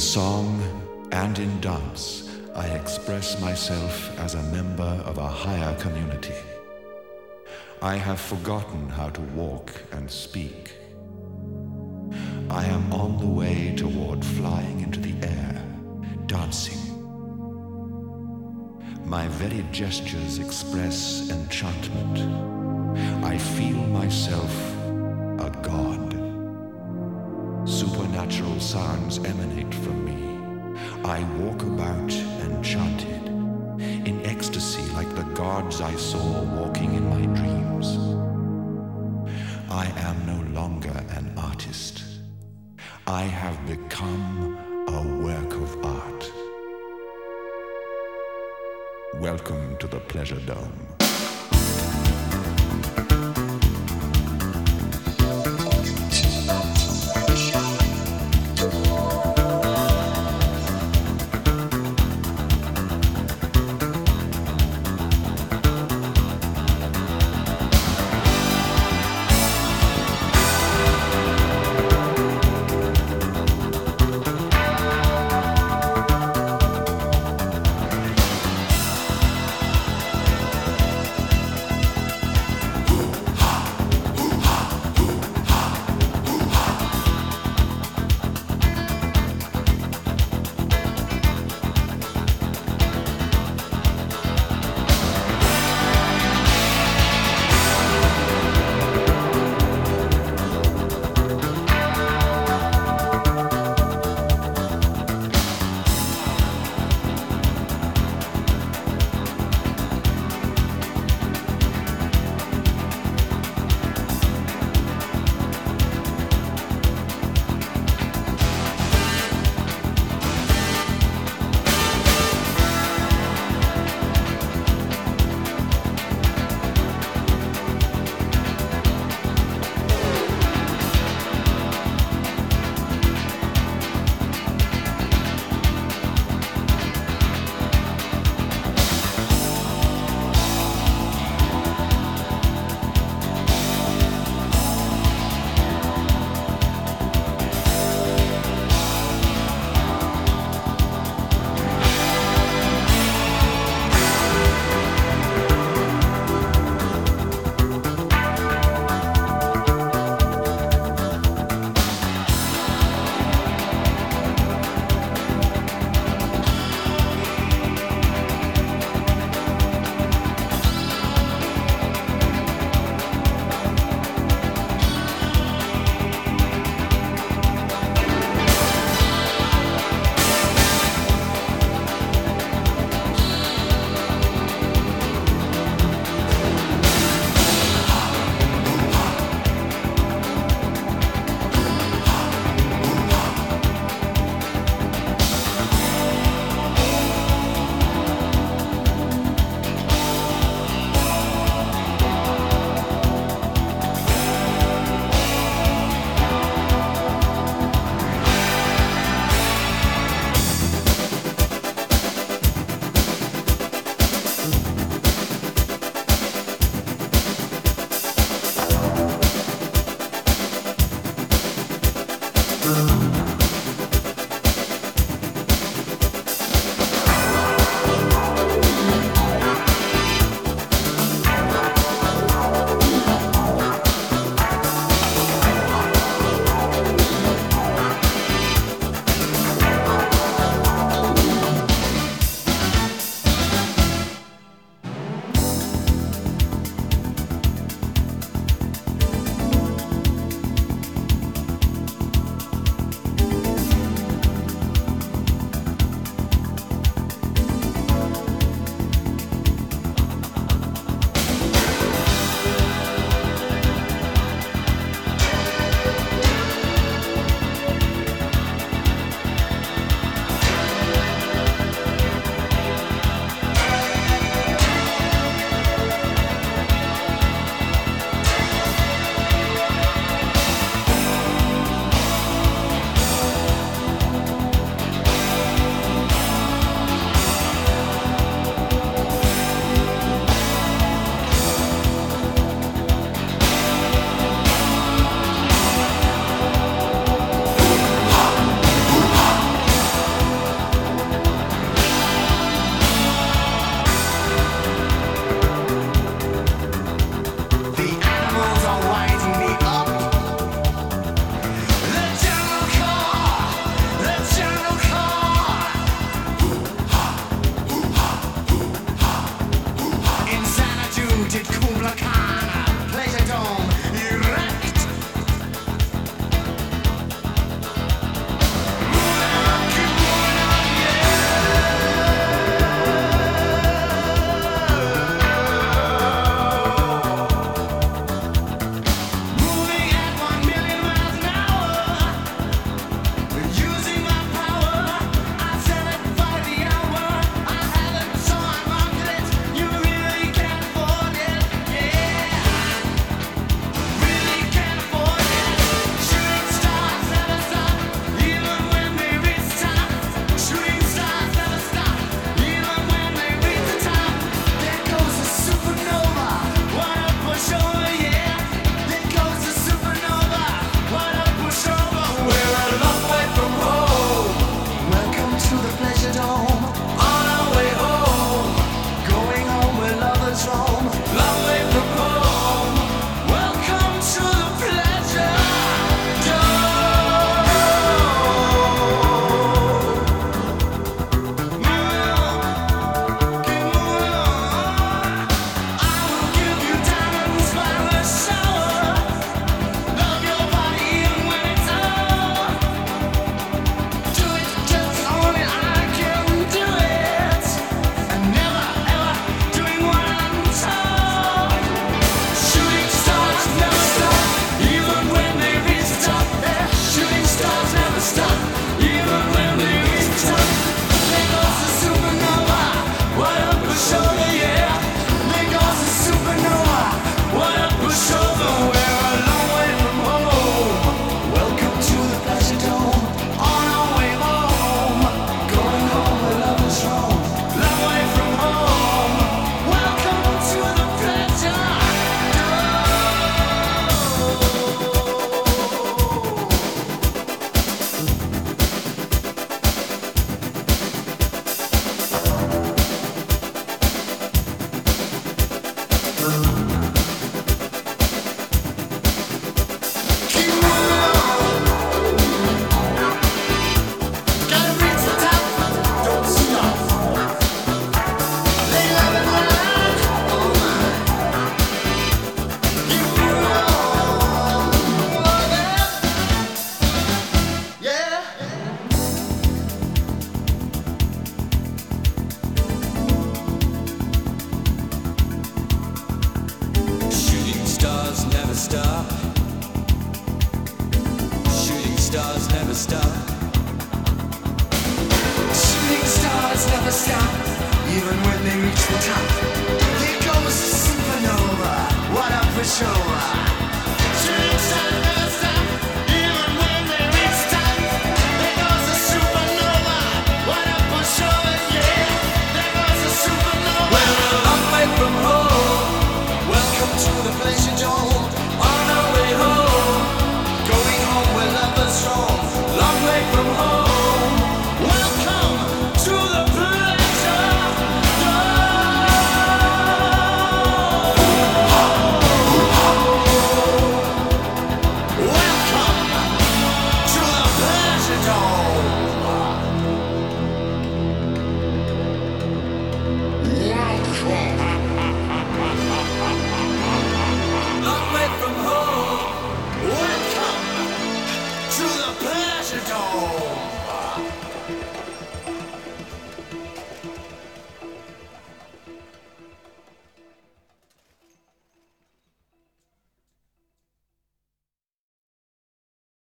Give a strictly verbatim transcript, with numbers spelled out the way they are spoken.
song and in dance, I express myself as a member of a higher community. I have forgotten how to walk and speak. I am on the way toward flying into the air, dancing. My very gestures express enchantment. I feel myself a god. Supernatural sounds emanate from me. I walk about enchanted, in ecstasy like the gods I saw walking in my dreams. I am no longer an artist. I have become a work of art. Welcome to the Pleasure Dome. never stop, even when they reach the top. Here goes the supernova, what a pushover. Turn inside